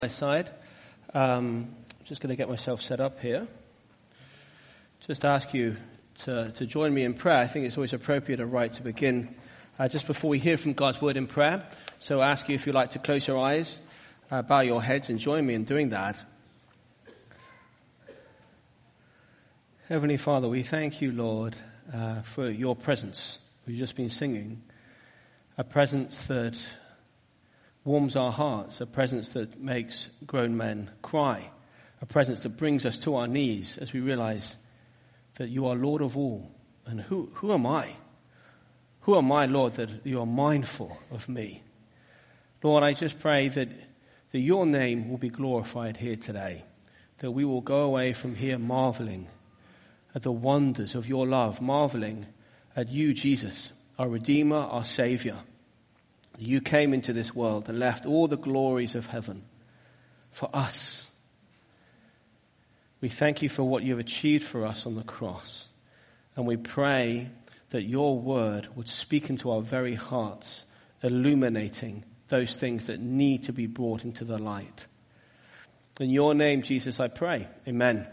My side. Just going to get myself set up here. Just ask you to join me in prayer. I think it's always appropriate and right to begin just before we hear from God's word in prayer. So I ask you if you'd like to close your eyes, bow your heads and join me in doing that. Heavenly Father, we thank you, Lord, for your presence. We've just been singing a presence that warms our hearts, a presence that makes grown men cry, a presence that brings us to our knees as we realize that you are Lord of all. And who am I? Who am I, Lord, that you are mindful of me? Lord, I just pray that your name will be glorified here today, that we will go away from here marveling at the wonders of your love, marveling at you, Jesus, our Redeemer, our Savior. You came into this world and left all the glories of heaven for us. We thank you for what you have achieved for us on the cross. And we pray that your word would speak into our very hearts, illuminating those things that need to be brought into the light. In your name, Jesus, I pray. Amen.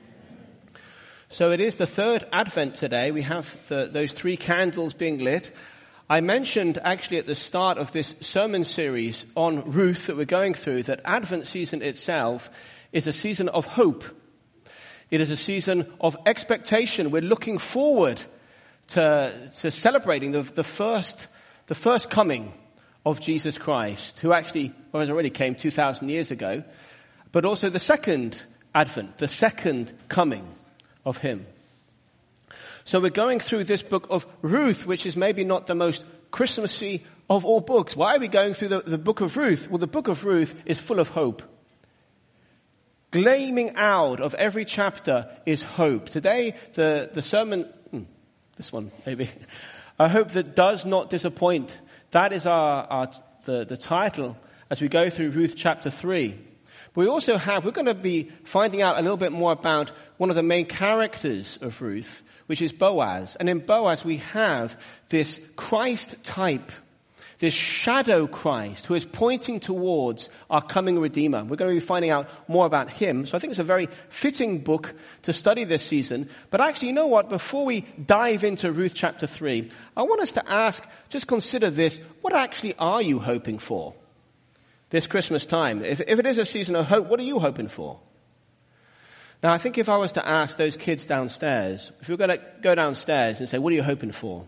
So it is the third Advent today. We have those three candles being lit. I mentioned actually at the start of this sermon series on Ruth that we're going through that Advent season itself is a season of hope. It is a season of expectation. We're looking forward to celebrating the first coming of Jesus Christ, who actually already came 2,000 years ago, but also the second Advent, the second coming of him. So we're going through this book of Ruth, which is maybe not the most Christmassy of all books. Why are we going through the book of Ruth? Well, the book of Ruth is full of hope. Gleaming out of every chapter is hope. Today, the sermon, this one maybe, a hope that does not disappoint. That is the title as we go through Ruth chapter 3. But we're going to be finding out a little bit more about one of the main characters of Ruth, which is Boaz. And in Boaz we have this Christ type, this shadow Christ who is pointing towards our coming Redeemer. We're going to be finding out more about him. So I think it's a very fitting book to study this season. But actually, you know what? Before we dive into Ruth chapter 3, I want us to just consider this. What actually are you hoping for this Christmas time? If it is a season of hope, what are you hoping for? Now, I think if I was to ask those kids downstairs, if you're going to go downstairs and say, what are you hoping for?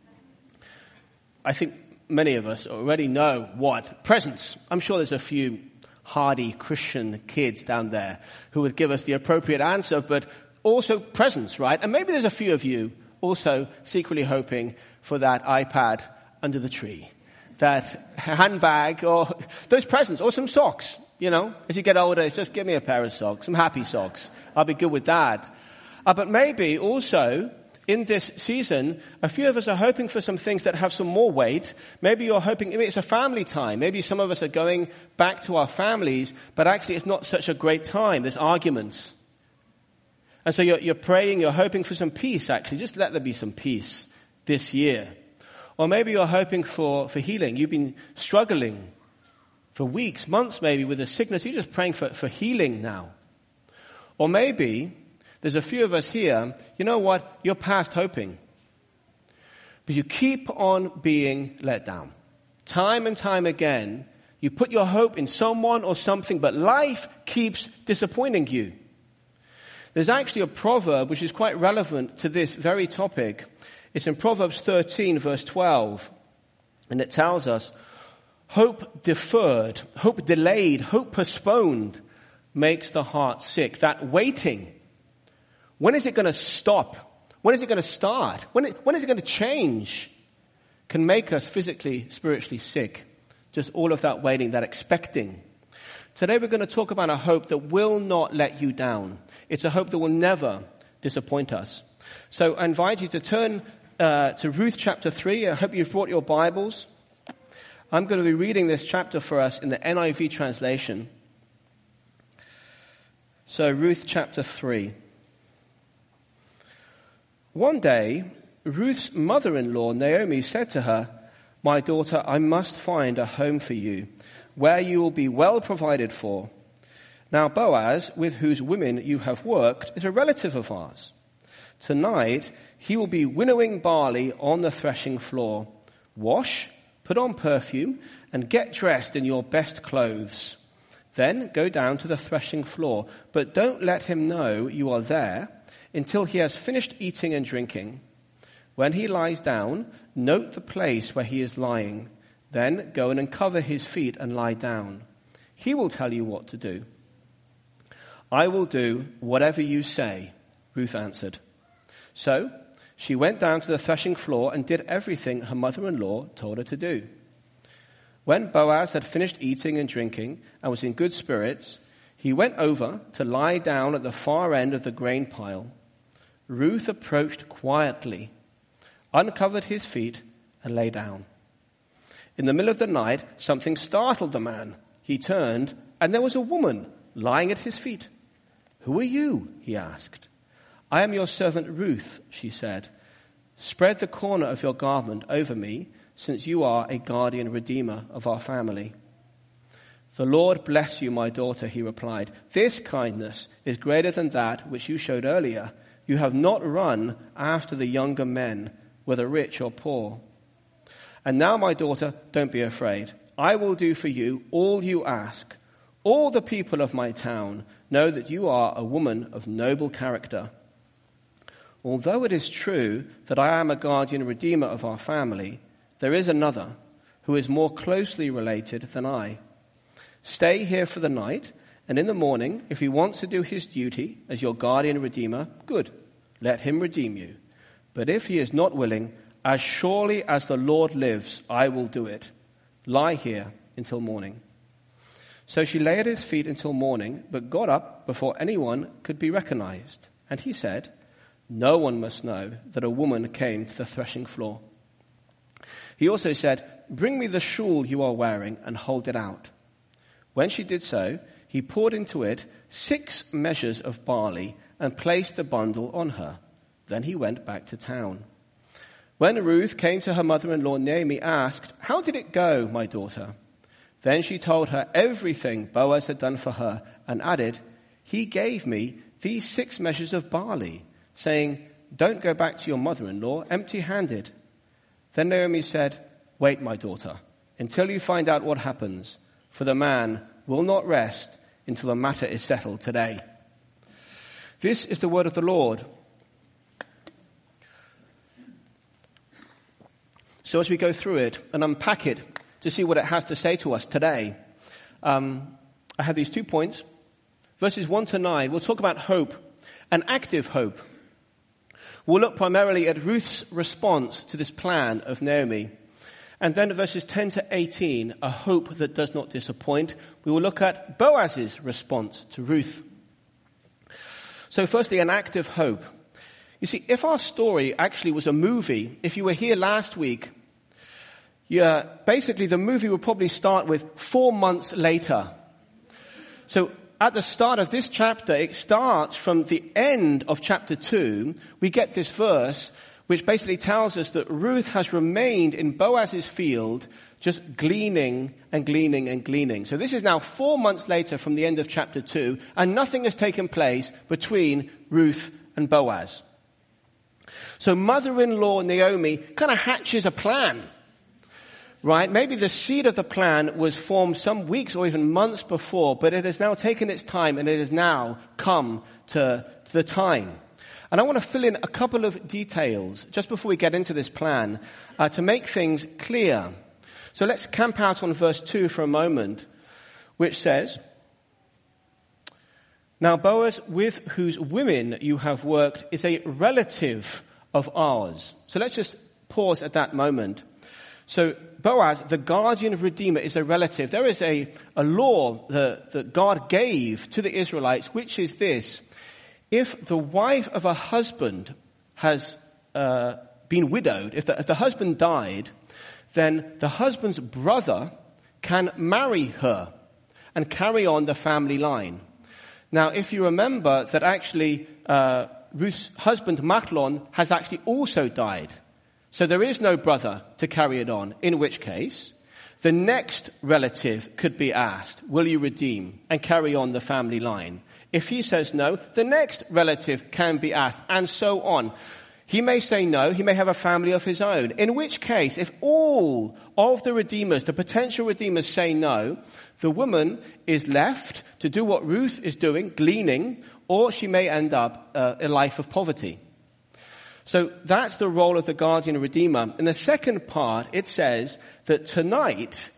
I think many of us already know what. Presents. I'm sure there's a few hardy Christian kids down there who would give us the appropriate answer, but also presents, right? And maybe there's a few of you also secretly hoping for that iPad under the tree, that handbag, or those presents, or some socks. You know, as you get older, it's just give me a pair of socks, some happy socks. I'll be good with that. But maybe also in this season, a few of us are hoping for some things that have some more weight. Maybe you're hoping, maybe it's a family time. Maybe some of us are going back to our families, but actually it's not such a great time. There's arguments. And so you're praying, you're hoping for some peace, actually. Just let there be some peace this year. Or maybe you're hoping for healing. You've been struggling for weeks, months maybe with a sickness. You're just praying for healing now. Or maybe there's a few of us here, you know what? You're past hoping. But you keep on being let down. Time and time again, you put your hope in someone or something, but life keeps disappointing you. There's actually a proverb which is quite relevant to this very topic. It's in Proverbs 13, verse 12. And it tells us, hope deferred, hope delayed, hope postponed makes the heart sick. That waiting, when is it going to stop? When is it going to start? When is it going to change? Can make us physically, spiritually sick. Just all of that waiting, that expecting. Today we're going to talk about a hope that will not let you down. It's a hope that will never disappoint us. So I invite you to turn to Ruth chapter 3. I hope you've brought your Bibles. I'm going to be reading this chapter for us in the NIV translation. So Ruth chapter 3. One day, Ruth's mother-in-law, Naomi, said to her, "My daughter, I must find a home for you where you will be well provided for. Now Boaz, with whose women you have worked, is a relative of ours. Tonight he will be winnowing barley on the threshing floor. Wash, put on perfume, and get dressed in your best clothes. Then go down to the threshing floor, but don't let him know you are there until he has finished eating and drinking. When he lies down, note the place where he is lying. Then go and uncover his feet and lie down. He will tell you what to do. I will do whatever you say, Ruth answered. So she went down to the threshing floor and did everything her mother-in-law told her to do. When Boaz had finished eating and drinking and was in good spirits, he went over to lie down at the far end of the grain pile. Ruth approached quietly, uncovered his feet, and lay down. In the middle of the night, something startled the man. He turned, and there was a woman lying at his feet. "Who are you?" he asked. "I am your servant Ruth," she said. "Spread the corner of your garment over me, since you are a guardian redeemer of our family." "The Lord bless you, my daughter," he replied. "This kindness is greater than that which you showed earlier. You have not run after the younger men, whether rich or poor. And now, my daughter, don't be afraid. I will do for you all you ask. All the people of my town know that you are a woman of noble character. Although it is true that I am a guardian redeemer of our family, there is another who is more closely related than I. Stay here for the night, and in the morning, if he wants to do his duty as your guardian redeemer, good, let him redeem you. But if he is not willing, as surely as the Lord lives, I will do it. Lie here until morning." So she lay at his feet until morning, but got up before anyone could be recognized. And he said, "No one must know that a woman came to the threshing floor." He also said, "Bring me the shawl you are wearing and hold it out." When she did so, he poured into it 6 measures of barley and placed the bundle on her. Then he went back to town. When Ruth came to her mother-in-law, Naomi asked, "How did it go, my daughter?" Then she told her everything Boaz had done for her and added, "He gave me these 6 measures of barley, saying, 'Don't go back to your mother-in-law empty-handed.'" Then Naomi said, "Wait, my daughter, until you find out what happens, for the man will not rest until the matter is settled today." This is the word of the Lord. So as we go through it and unpack it to see what it has to say to us today, I have these 2 points. Verses 1 to 9, we'll talk about hope, an active hope. We'll look primarily at Ruth's response to this plan of Naomi. And then verses 10 to 18, a hope that does not disappoint. We will look at Boaz's response to Ruth. So firstly, an active hope. You see, if our story actually was a movie, if you were here last week, basically the movie would probably start with 4 months later. So at the start of this chapter, it starts from the end of chapter 2. We get this verse, which basically tells us that Ruth has remained in Boaz's field, just gleaning and gleaning and gleaning. So this is now 4 months later from the end of chapter 2, and nothing has taken place between Ruth and Boaz. So mother-in-law Naomi kind of hatches a plan. Right? Maybe the seed of the plan was formed some weeks or even months before, but it has now taken its time and it has now come to the time. And I want to fill in a couple of details just before we get into this plan to make things clear. So let's camp out on verse 2 for a moment, which says, "Now Boaz, with whose women you have worked, is a relative of ours." So let's just pause at that moment. So Boaz, the guardian redeemer, is a relative. There is a law that God gave to the Israelites, which is this. If the wife of a husband has been widowed, if the husband died, then the husband's brother can marry her and carry on the family line. Now, if you remember that actually Ruth's husband Mahlon has actually also died. So there is no brother to carry it on, in which case The next relative could be asked, will you redeem and carry on the family line? If he says no, the next relative can be asked, and so on. He may say no, he may have a family of his own. In which case, if all of the redeemers, the potential redeemers, say no, the woman is left to do what Ruth is doing, gleaning, or she may end up a life of poverty. So that's the role of the guardian and redeemer. In the second part, it says that tonight,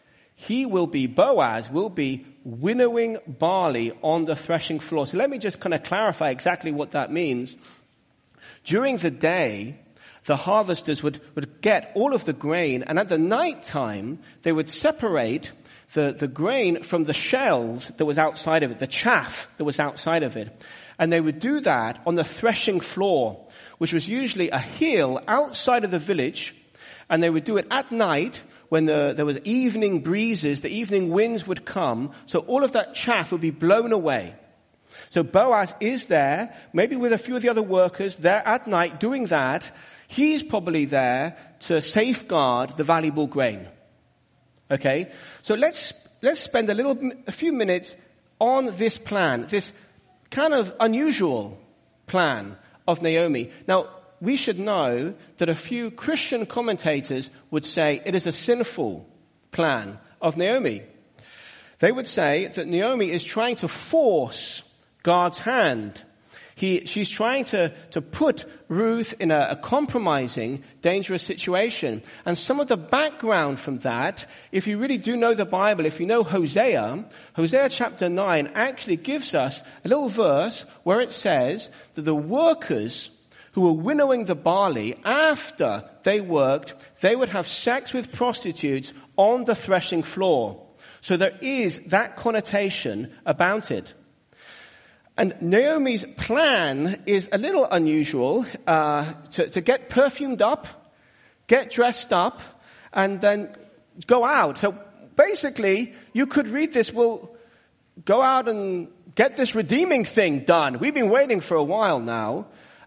Boaz will be winnowing barley on the threshing floor. So let me just kind of clarify exactly what that means. During the day, the harvesters would get all of the grain, and at the night time, they would separate the grain from the shells that was outside of it, the chaff that was outside of it. And they would do that on the threshing floor, which was usually a hill outside of the village, and they would do it at night when there was evening breezes, the evening winds would come, so all of that chaff would be blown away. So Boaz is there, maybe with a few of the other workers, there at night doing that. He's probably there to safeguard the valuable grain. Okay? So let's spend a few minutes on this plan, this kind of unusual plan of Naomi. Now, we should know that a few Christian commentators would say it is a sinful plan of Naomi. They would say that Naomi is trying to force God's hand. She's trying to put Ruth in a compromising, dangerous situation. And some of the background from that, if you really do know the Bible, if you know Hosea chapter 9 actually gives us a little verse where it says that the workers who were winnowing the barley, after they worked, they would have sex with prostitutes on the threshing floor. So there is that connotation about it. And Naomi's plan is a little unusual, to get perfumed up, get dressed up, and then go out. So basically, you could read this, well, go out and get this redeeming thing done. We've been waiting for a while now.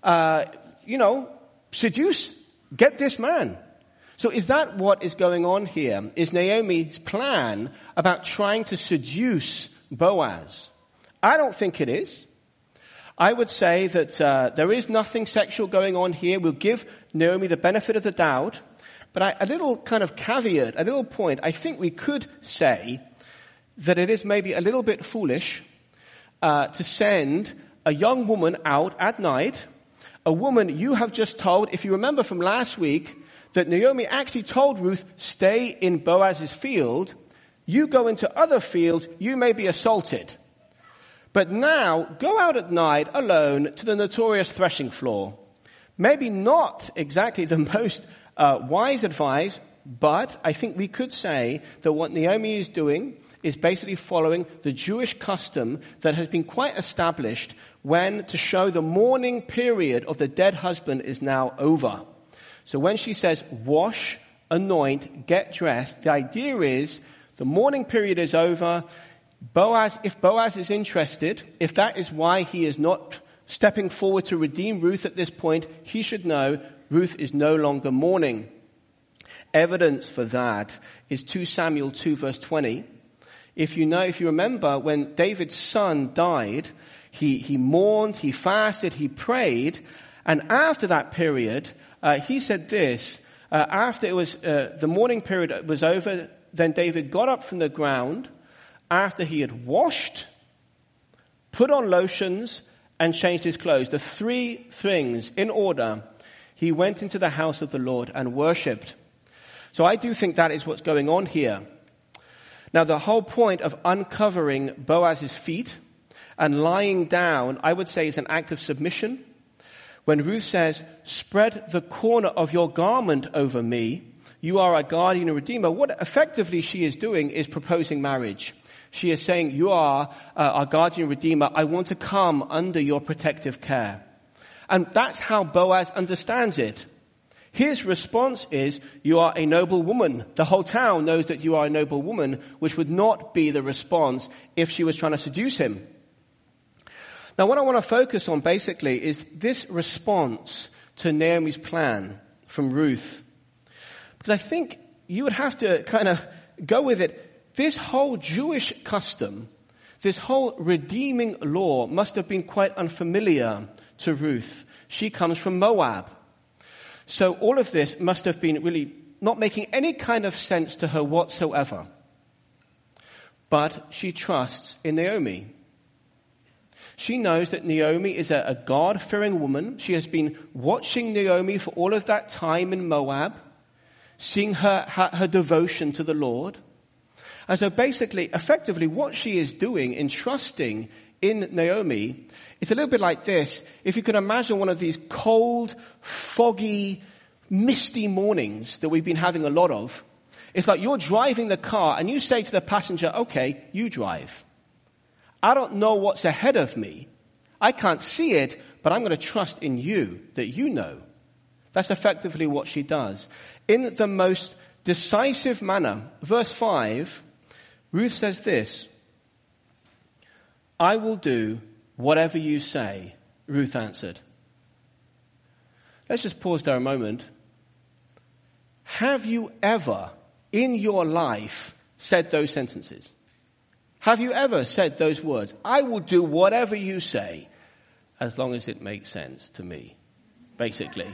Seduce, get this man. So is that what is going on here? Is Naomi's plan about trying to seduce Boaz? I don't think it is. I would say that there is nothing sexual going on here. We'll give Naomi the benefit of the doubt. But a little kind of caveat, a little point, I think we could say that it is maybe a little bit foolish to send a young woman out at night, a woman you have just told, if you remember from last week, that Naomi actually told Ruth, stay in Boaz's field. You go into other fields, you may be assaulted. But now, go out at night alone to the notorious threshing floor. Maybe not exactly the most wise advice, but I think we could say that what Naomi is doing is basically following the Jewish custom that has been quite established when to show the mourning period of the dead husband is now over. So when she says, wash, anoint, get dressed, the idea is the mourning period is over. If Boaz is interested, if that is why he is not stepping forward to redeem Ruth at this point, he should know Ruth is no longer mourning. Evidence for that is 2 Samuel 2 verse 20. If you remember, when David's son died, he mourned, he fasted, he prayed, and after that period, he said this, after it was, the mourning period was over, then David got up from the ground, after he had washed, put on lotions, and changed his clothes. The 3 things in order, he went into the house of the Lord and worshipped. So I do think that is what's going on here. Now the whole point of uncovering Boaz's feet and lying down, I would say, is an act of submission. When Ruth says, spread the corner of your garment over me, you are a guardian and redeemer, what effectively she is doing is proposing marriage. She is saying, you are our guardian and redeemer. I want to come under your protective care. And that's how Boaz understands it. His response is, you are a noble woman. The whole town knows that you are a noble woman, which would not be the response if she was trying to seduce him. Now what I want to focus on basically is this response to Naomi's plan from Ruth. Because I think you would have to kind of go with it. This whole Jewish custom, this whole redeeming law must have been quite unfamiliar to Ruth. She comes from Moab. So all of this must have been really not making any kind of sense to her whatsoever. But she trusts in Naomi. She knows that Naomi is a God-fearing woman. She has been watching Naomi for all of that time in Moab, seeing her devotion to the Lord. And so basically, effectively, what she is doing in trusting in Naomi is a little bit like this. If you could imagine one of these cold, foggy, misty mornings that we've been having a lot of, it's like you're driving the car and you say to the passenger, okay, you drive. I don't know what's ahead of me. I can't see it, but I'm going to trust in you that you know. That's effectively what she does. In the most decisive manner, verse 5, Ruth says this, I will do whatever you say, Ruth answered. Let's just pause there a moment. Have you ever in your life said those sentences? Have you ever said those words? I will do whatever you say as long as it makes sense to me, basically.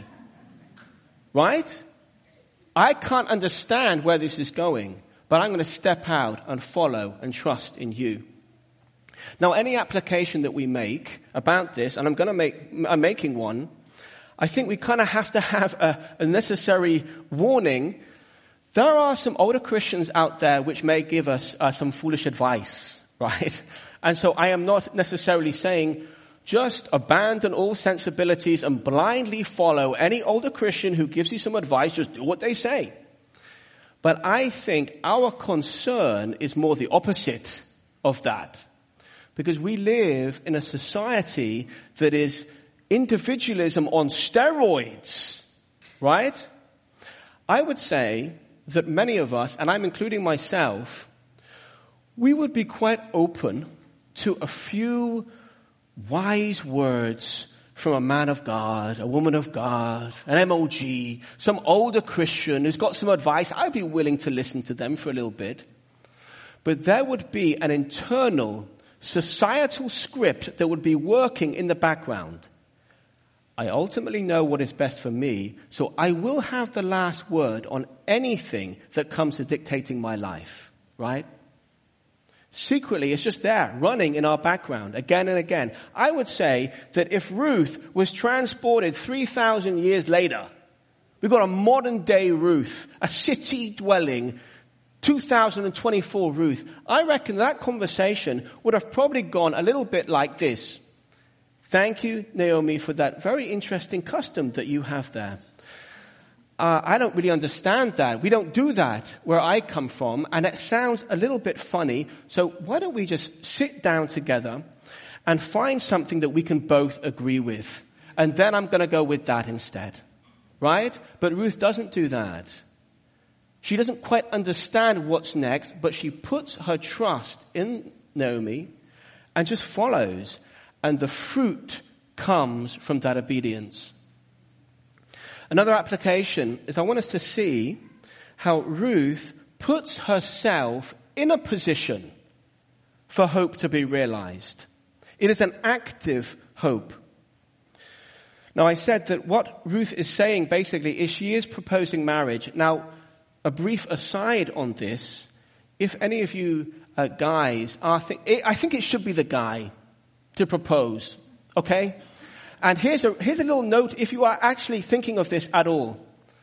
Right? I can't understand where this is going, but I'm going to step out and follow and trust in you. Now, any application that we make about this, and I'm making one, I think we kind of have to have a necessary warning. There are some older Christians out there which may give us some foolish advice, right? And so I am not necessarily saying just abandon all sensibilities and blindly follow any older Christian who gives you some advice, just do what they say. But I think our concern is more the opposite of that. Because we live in a society that is individualism on steroids, right? I would say that many of us, and I'm including myself, we would be quite open to a few wise words from a man of God, a woman of God, an MOG, some older Christian who's got some advice. I'd be willing to listen to them for a little bit. But there would be an internal societal script that would be working in the background. I ultimately know what is best for me, so I will have the last word on anything that comes to dictating my life, right? Secretly, it's just there, running in our background, again and again. I would say that if Ruth was transported 3,000 years later, we've got a modern day Ruth, a city dwelling, 2024 Ruth, I reckon that conversation would have probably gone a little bit like this. Thank you, Naomi, for that very interesting custom that you have there. I don't really understand that. We don't do that where I come from, and it sounds a little bit funny. So why don't we just sit down together and find something that we can both agree with? And then I'm going to go with that instead. Right? But Ruth doesn't do that. She doesn't quite understand what's next, but she puts her trust in Naomi and just follows. And the fruit comes from that obedience. Another application is I want us to see how Ruth puts herself in a position for hope to be realized. It is an active hope. Now, I said that what Ruth is saying basically is she is proposing marriage. Now, a brief aside on this, if any of you guys are I think it should be the guy to propose, okay? And here's a little note if you are actually thinking of this at all.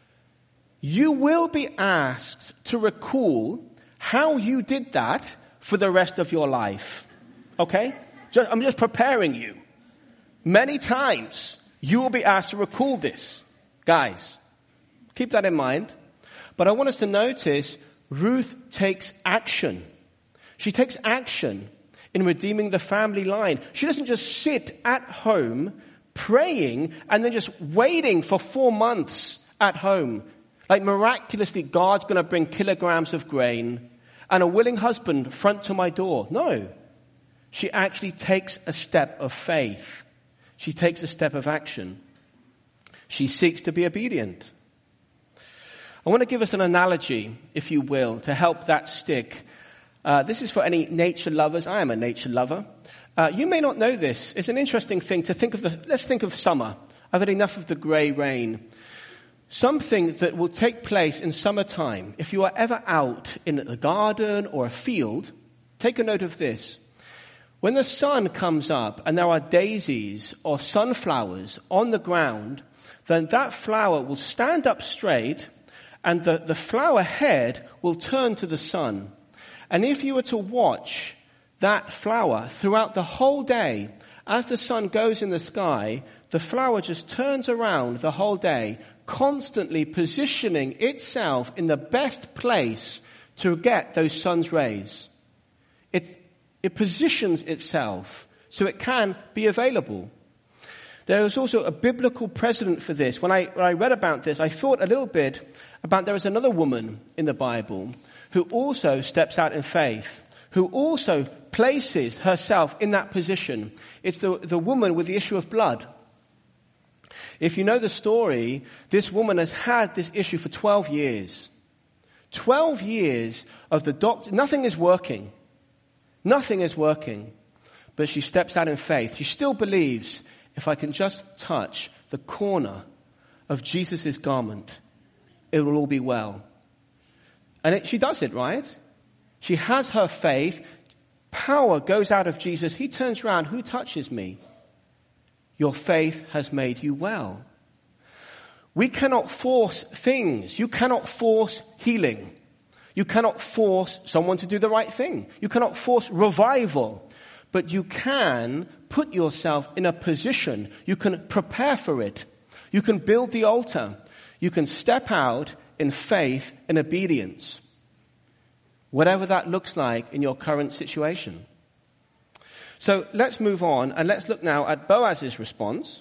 You will be asked to recall how you did that for the rest of your life, okay? I'm just preparing you. Many times you will be asked to recall this. Guys, keep that in mind. But I want us to notice Ruth takes action. She takes action in redeeming the family line. She doesn't just sit at home praying and then just waiting for 4 months at home. Like miraculously God's going to bring kilograms of grain and a willing husband front to my door. No. She actually takes a step of faith. She takes a step of action. She seeks to be obedient. I want to give us an analogy, if you will, to help that stick. This is for any nature lovers. I am a nature lover. You may not know this. It's an interesting thing to think of. Let's think of summer. I've had enough of the grey rain. Something that will take place in summertime, if you are ever out in a garden or a field, take a note of this. When the sun comes up and there are daisies or sunflowers on the ground, then that flower will stand up straight and the flower head will turn to the sun. And if you were to watch that flower throughout the whole day, as the sun goes in the sky, the flower just turns around the whole day, constantly positioning itself in the best place to get those sun's rays. It positions itself so it can be available. There is also a biblical precedent for this. When I read about this, I thought a little bit about there is another woman in the Bible who also steps out in faith, who also places herself in that position. It's the woman with the issue of blood. If you know the story, this woman has had this issue for 12 years. 12 years of the doctor, nothing is working. Nothing is working. But she steps out in faith. She still believes, if I can just touch the corner of Jesus' garment, it will all be well. And she does it, right? She has her faith. Power goes out of Jesus. He turns around. Who touches me? Your faith has made you well. We cannot force things. You cannot force healing. You cannot force someone to do the right thing. You cannot force revival. But you can put yourself in a position. You can prepare for it. You can build the altar. You can step out in faith and obedience. Whatever that looks like in your current situation. So let's move on and let's look now at Boaz's response.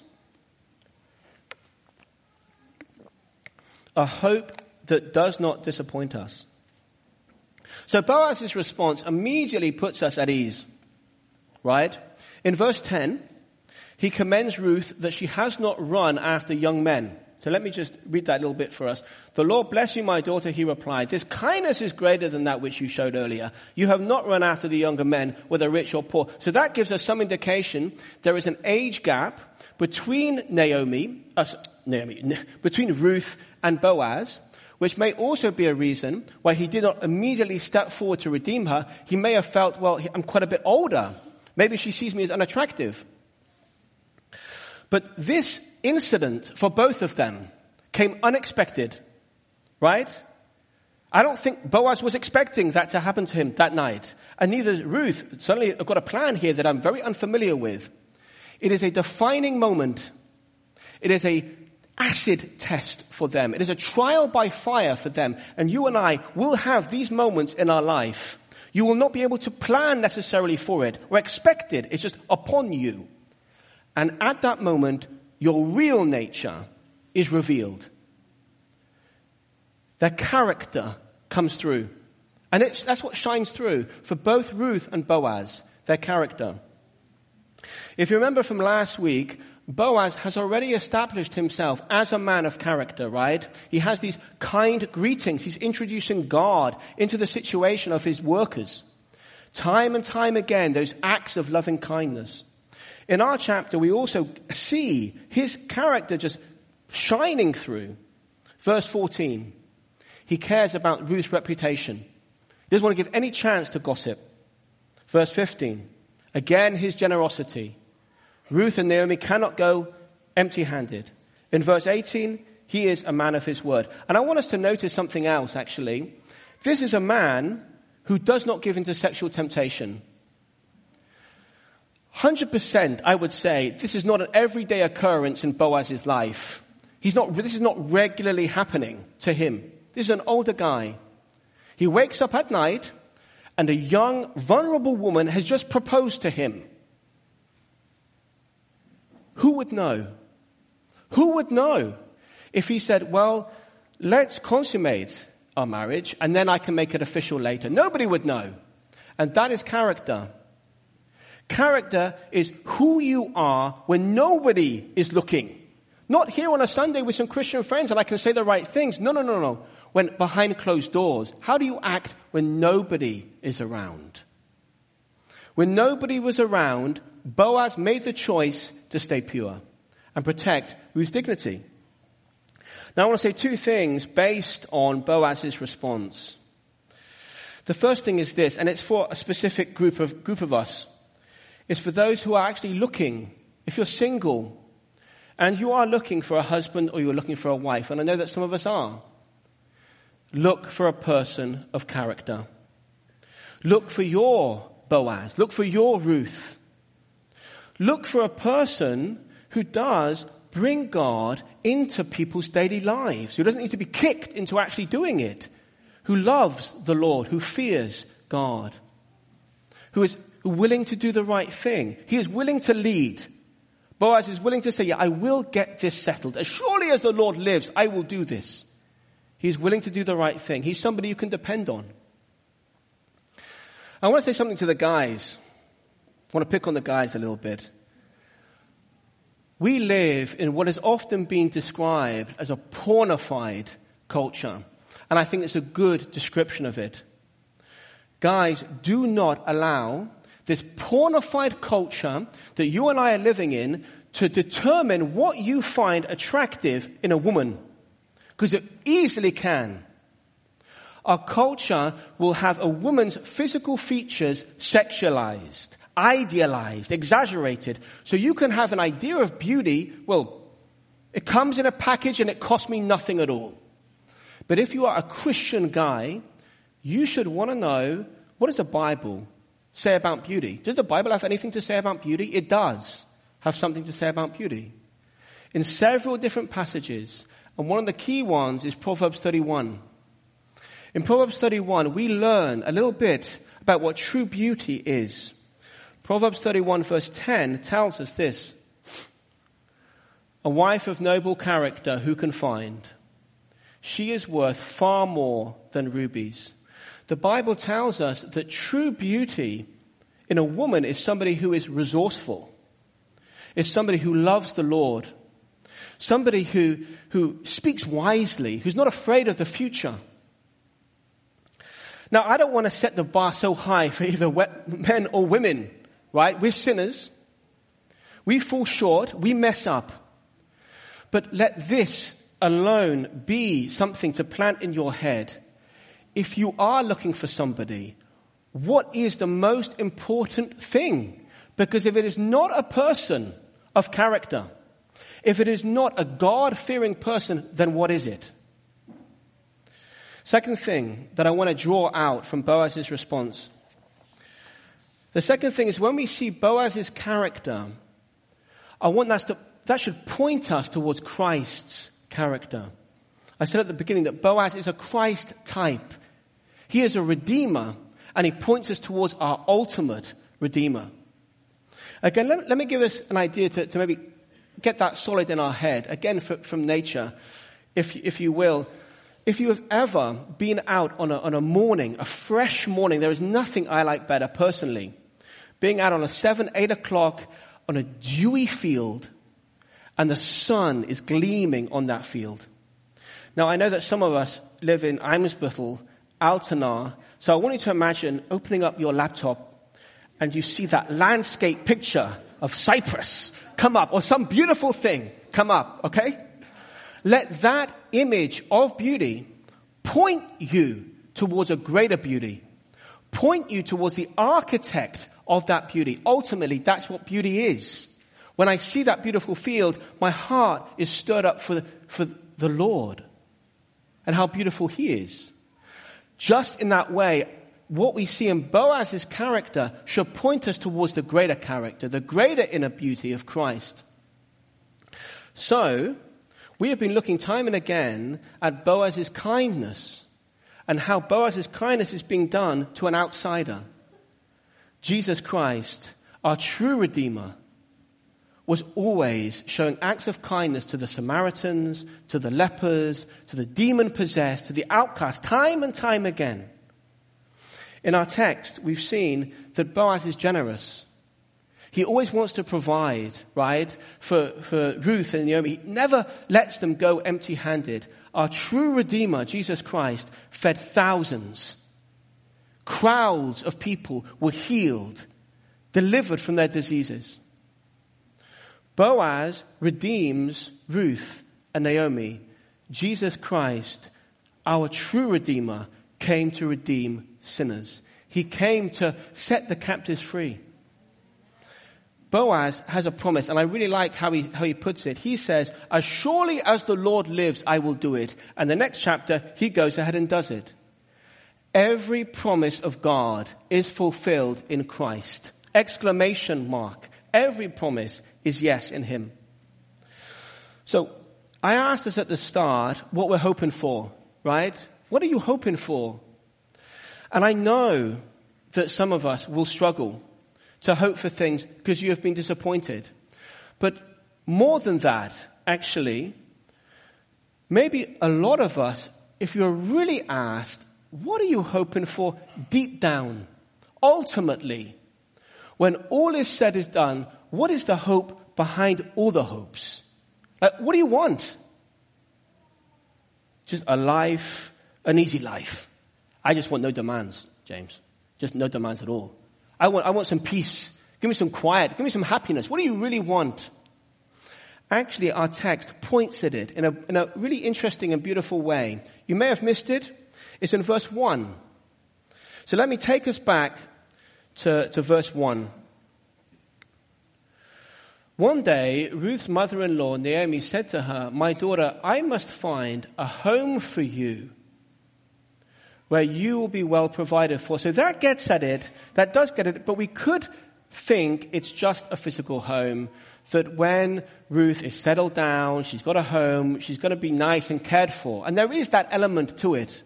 A hope that does not disappoint us. So Boaz's response immediately puts us at ease, right? In verse 10, he commends Ruth that she has not run after young men. So let me just read that a little bit for us. The Lord bless you, my daughter, he replied. This kindness is greater than that which you showed earlier. You have not run after the younger men, whether rich or poor. So that gives us some indication there is an age gap between between Ruth and Boaz, which may also be a reason why he did not immediately step forward to redeem her. He may have felt, well, I'm quite a bit older. Maybe she sees me as unattractive. But this incident for both of them came unexpected, right? I don't think Boaz was expecting that to happen to him that night. And neither Ruth. Suddenly I've got a plan here that I'm very unfamiliar with. It is a defining moment. It is a acid test for them. It is a trial by fire for them. And you and I will have these moments in our life. You will not be able to plan necessarily for it or expect it. It's just upon you. And at that moment, your real nature is revealed. Their character comes through. And that's what shines through for both Ruth and Boaz, their character. If you remember from last week, Boaz has already established himself as a man of character, right? He has these kind greetings. He's introducing God into the situation of his workers. Time and time again, those acts of loving kindness. In our chapter, we also see his character just shining through. Verse 14. He cares about Ruth's reputation. He doesn't want to give any chance to gossip. Verse 15. Again, his generosity. Ruth and Naomi cannot go empty-handed. In verse 18, he is a man of his word. And I want us to notice something else, actually. This is a man who does not give into sexual temptation. 100%, I would say, this is not an everyday occurrence in Boaz's life. This is not regularly happening to him. This is an older guy. He wakes up at night and a young, vulnerable woman has just proposed to him. Who would know? Who would know if he said, well, let's consummate our marriage and then I can make it official later? Nobody would know. And that is character. Character is who you are when nobody is looking. Not here on a Sunday with some Christian friends and I can say the right things. No. When behind closed doors. How do you act when nobody is around? When nobody was around, Boaz made the choice to stay pure and protect Ruth's dignity. Now I want to say two things based on Boaz's response. The first thing is this, and it's for a specific group of us. It's for those who are actually looking. If you're single and you are looking for a husband or you're looking for a wife, and I know that some of us are, look for a person of character. Look for your Boaz. Look for your Ruth. Look for a person who does bring God into people's daily lives, who doesn't need to be kicked into actually doing it, who loves the Lord, who fears God, who is willing to do the right thing. He is willing to lead. Boaz is willing to say, I will get this settled. As surely as the Lord lives, I will do this. He is willing to do the right thing. He's somebody you can depend on. I want to say something to the guys. I want to pick on the guys a little bit. We live in what has often been described as a pornified culture. And I think it's a good description of it. Guys, do not allow this pornified culture that you and I are living in to determine what you find attractive in a woman. Because it easily can. Our culture will have a woman's physical features sexualized, idealized, exaggerated. So you can have an idea of beauty, well, it comes in a package and it costs me nothing at all. But if you are a Christian guy, you should want to know, what does the Bible say about beauty? Does the Bible have anything to say about beauty? It does have something to say about beauty. In several different passages, and one of the key ones is Proverbs 31. In Proverbs 31, we learn a little bit about what true beauty is. Proverbs 31 verse 10 tells us this. A wife of noble character who can find? She is worth far more than rubies. The Bible tells us that true beauty in a woman is somebody who is resourceful. Is somebody who loves the Lord. Somebody who speaks wisely, who's not afraid of the future. Now, I don't want to set the bar so high for either men or women, right? We're sinners. We fall short. We mess up. But let this alone be something to plant in your head. If you are looking for somebody, what is the most important thing? Because if it is not a person of character, if it is not a God-fearing person, then what is it? Second thing that I want to draw out from Boaz's response. The second thing is when we see Boaz's character, I want that should point us towards Christ's character. I said at the beginning that Boaz is a Christ type. He is a redeemer and he points us towards our ultimate redeemer. Again, let me give us an idea to maybe get that solid in our head. Again, from nature, if you will. If you have ever been out on a morning, a fresh morning, there is nothing I like better personally. Being out on a 7, 8 o'clock on a dewy field and the sun is gleaming on that field. Now I know that some of us live in Eimsbüttel, Altena, so I want you to imagine opening up your laptop and you see that landscape picture of Cyprus come up or some beautiful thing come up, okay? Let that image of beauty point you towards a greater beauty. Point you towards the architect of that beauty. Ultimately, that's what beauty is. When I see that beautiful field, my heart is stirred up for the Lord and how beautiful He is. Just in that way, what we see in Boaz's character should point us towards the greater character, the greater inner beauty of Christ. So, we have been looking time and again at Boaz's kindness and how Boaz's kindness is being done to an outsider. Jesus Christ, our true Redeemer, was always showing acts of kindness to the Samaritans, to the lepers, to the demon-possessed, to the outcast, time and time again. In our text, we've seen that Boaz is generous. He always wants to provide, right, for Ruth and Naomi. He never lets them go empty-handed. Our true Redeemer, Jesus Christ, fed thousands. Crowds of people were healed, delivered from their diseases. Boaz redeems Ruth and Naomi. Jesus Christ, our true Redeemer, came to redeem sinners. He came to set the captives free. Boaz has a promise, and I really like how he puts it. He says, as surely as the Lord lives, I will do it. And the next chapter, he goes ahead and does it. Every promise of God is fulfilled in Christ. Exclamation mark. Every promise is yes in him. So, I asked us at the start what we're hoping for, right? What are you hoping for? And I know that some of us will struggle to hope for things because you have been disappointed. But more than that, actually, maybe a lot of us, if you're really asked, what are you hoping for deep down? Ultimately, when all is said is done, what is the hope behind all the hopes? Like, what do you want? Just a life, an easy life. I just want no demands, James. Just no demands at all. I want some peace. Give me some quiet. Give me some happiness. What do you really want? Actually, our text points at it in a really interesting and beautiful way. You may have missed it. It's in verse 1. So let me take us back to verse 1. One day, Ruth's mother-in-law, Naomi, said to her, my daughter, I must find a home for you where you will be well provided for. So that gets at it. That does get at it. But we could think it's just a physical home, that when Ruth is settled down, she's got a home, she's going to be nice and cared for. And there is that element to it.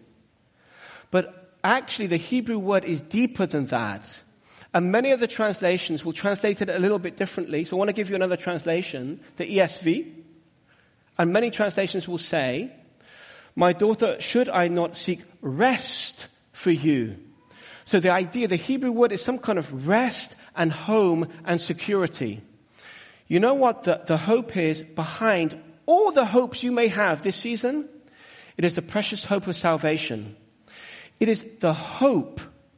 But actually, the Hebrew word is deeper than that. And many of the translations will translate it a little bit differently. So I want to give you another translation, the ESV. And many translations will say, my daughter, should I not seek rest for you? So the idea, the Hebrew word is some kind of rest and home and security. You know what the hope is behind all the hopes you may have this season? It is the precious hope of salvation. It is the hope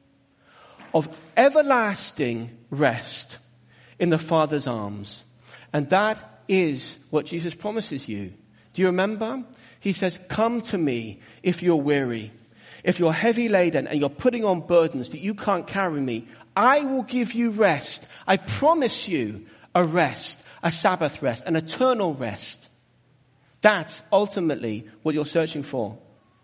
of everlasting rest in the Father's arms. And that is what Jesus promises you. Do you remember? He says, come to me if you're weary. If you're heavy laden and you're putting on burdens that you can't carry me, I will give you rest. I promise you a rest, a Sabbath rest, an eternal rest. That's ultimately what you're searching for.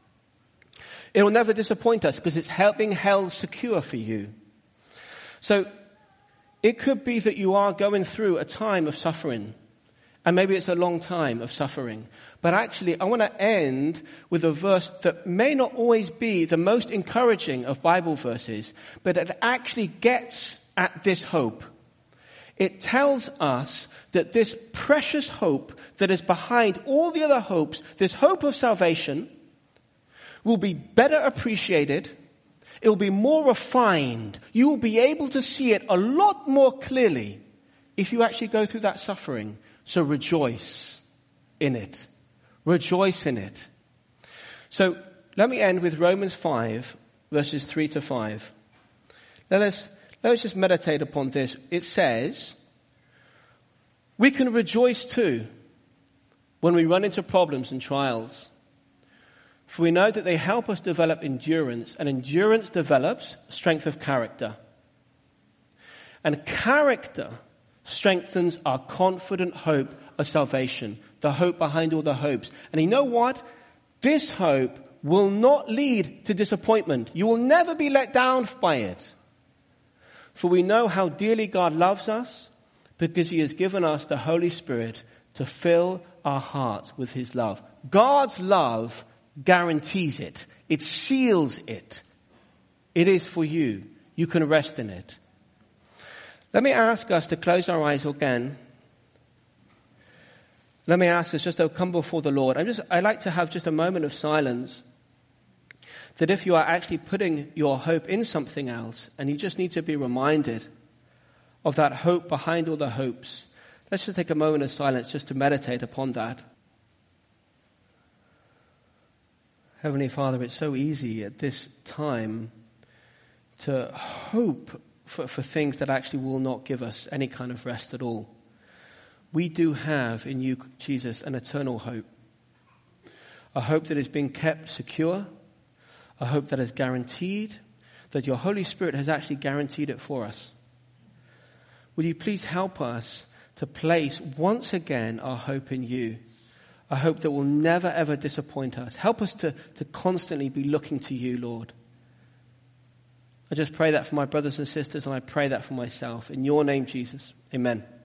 It will never disappoint us because it's being held secure for you. So it could be that you are going through a time of suffering. And maybe it's a long time of suffering. But actually, I want to end with a verse that may not always be the most encouraging of Bible verses, but it actually gets at this hope. It tells us that this precious hope that is behind all the other hopes, this hope of salvation, will be better appreciated. It will be more refined. You will be able to see it a lot more clearly if you actually go through that suffering. So rejoice in it. Rejoice in it. So let me end with Romans 5, verses 3 to 5. Let us just meditate upon this. It says, we can rejoice too when we run into problems and trials. For we know that they help us develop endurance, and endurance develops strength of character. And character strengthens our confident hope of salvation, the hope behind all the hopes. And you know what? This hope will not lead to disappointment. You will never be let down by it. For we know how dearly God loves us because he has given us the Holy Spirit to fill our hearts with his love. God's love guarantees it. It seals it. It is for you. You can rest in it. Let me ask us to close our eyes again. Let me ask us just to come before the Lord. I'd like to have just a moment of silence. That if you are actually putting your hope in something else and you just need to be reminded of that hope behind all the hopes. Let's just take a moment of silence just to meditate upon that. Heavenly Father, it's so easy at this time to hope for things that actually will not give us any kind of rest at all. We do have in you, Jesus, an eternal hope. A hope that is being kept secure. A hope that is guaranteed. That your Holy Spirit has actually guaranteed it for us. Will you please help us to place once again our hope in you? A hope that will never ever disappoint us. Help us to constantly be looking to you, Lord. I just pray that for my brothers and sisters, and I pray that for myself. In your name, Jesus. Amen.